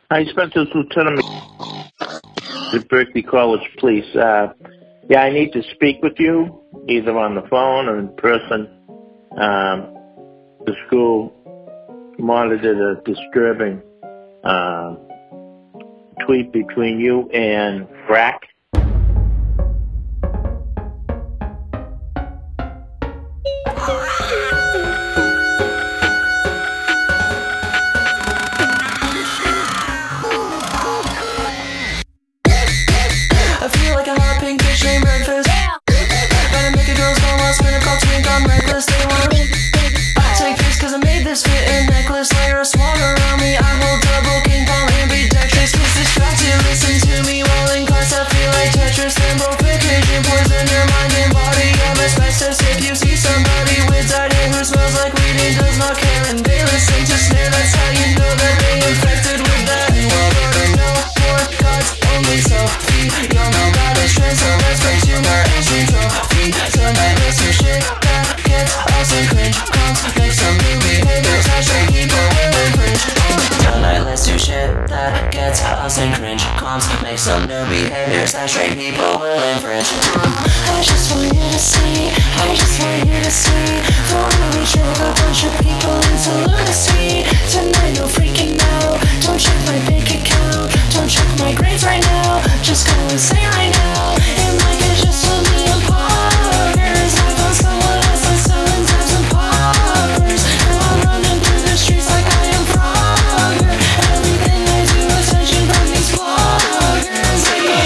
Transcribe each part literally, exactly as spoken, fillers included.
Hi, Spencer Lieutenant at Berkeley College Police. Uh, yeah, I need to speak with you, either on the phone or in person. Um, the school monitored a disturbing uh, tweet between you and Frack. I feel like a hot pink bitch named Breakfast. Gotta make a girl's go lost, spin a call twink, I'm reckless. They wanna take this cause I made this fit in necklace. Layer of swan around me, I hold double king palm ambidextrous. Kiss distracted, listen to me while in class. I feel like Tetris, then vision poison your mind and body. I'm asbestos if you see somebody with dyed hair who smells like weed and does not care. And they listen to snare, that's how you know that they infected with that. Well, better know for God's only selfie. Y'all know that it's trend, so let's break humor and shoot trophy. Tonight let's do shit that gets us in cringe. Comes make some new behaviors that straight people will infringe. Tonight let's do shit that gets us in cringe. Comes make some new behaviors that straight people will infringe. I just want you to see, I just want you to see the way we drag a bunch of people into lunacy. Tonight no freaking out, don't check my bank account, don't check my grades right now, just go insane right now. It might get just a million poggers. I found someone else that's selling tabs and poppers. Now I'm running through the streets like I am Frogger. Everything I do, attention from these vloggers.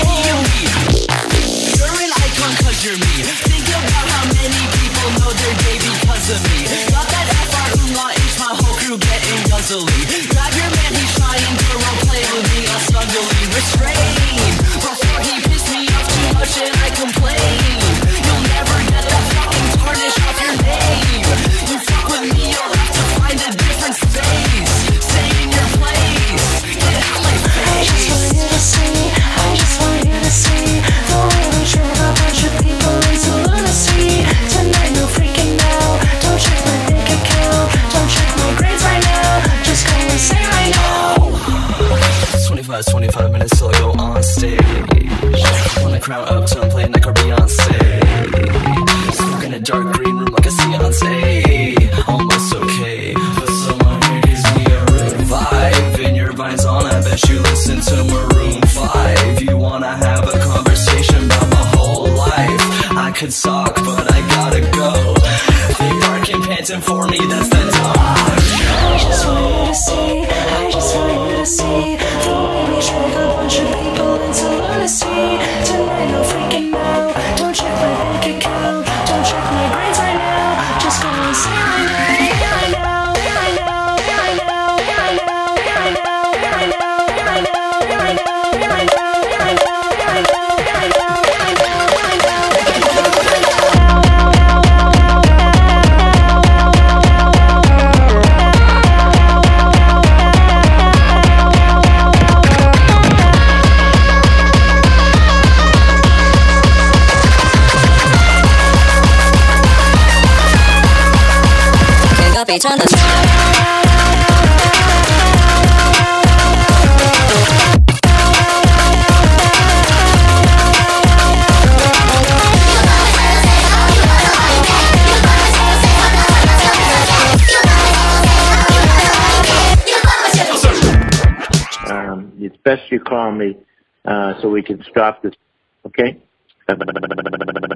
You're an icon cause you're me. Think about how many people know they're gay because of me. Got that F R umlaut H, my whole crew getting guzzly. Grab your man, he's trying to role play with me, I'll snuggly restrain. Before he pissed me off too much and I complain. You'll never get that fucking tarnish off your name. You fuck with me, you'll have to find a different space. Stay in your place, get out my face. I just want you to see, I just want you to see the way we drag a bunch of people into lunacy. Tonight no freaking out, don't check my bank account, don't check my grades right now, just go insane right now. twenty-five, twenty-five minutes till I go on stage. When I crown up till I'm playing like a Beyonce. Smoking a dark green room like a Beyonce. Almost okay, but someone here gives me a revive. And your vine's on, I bet you listen to Maroon five. You wanna have a conversation about my whole life. I could talk, but I gotta go. They barking, panting for me, that's the dog. I just want you to see, I just want you to see the way we drag a bunch of people into lunacy. Tonight no freaking out, don't check my bank account, don't check my grades right now, just go insane right now. I know, I know, I know, I know, I know, I know, I know, I know, I know, I know, I know, I know, I know, I know. Beach on the Um, it's best you call me uh, so we can stop this, okay?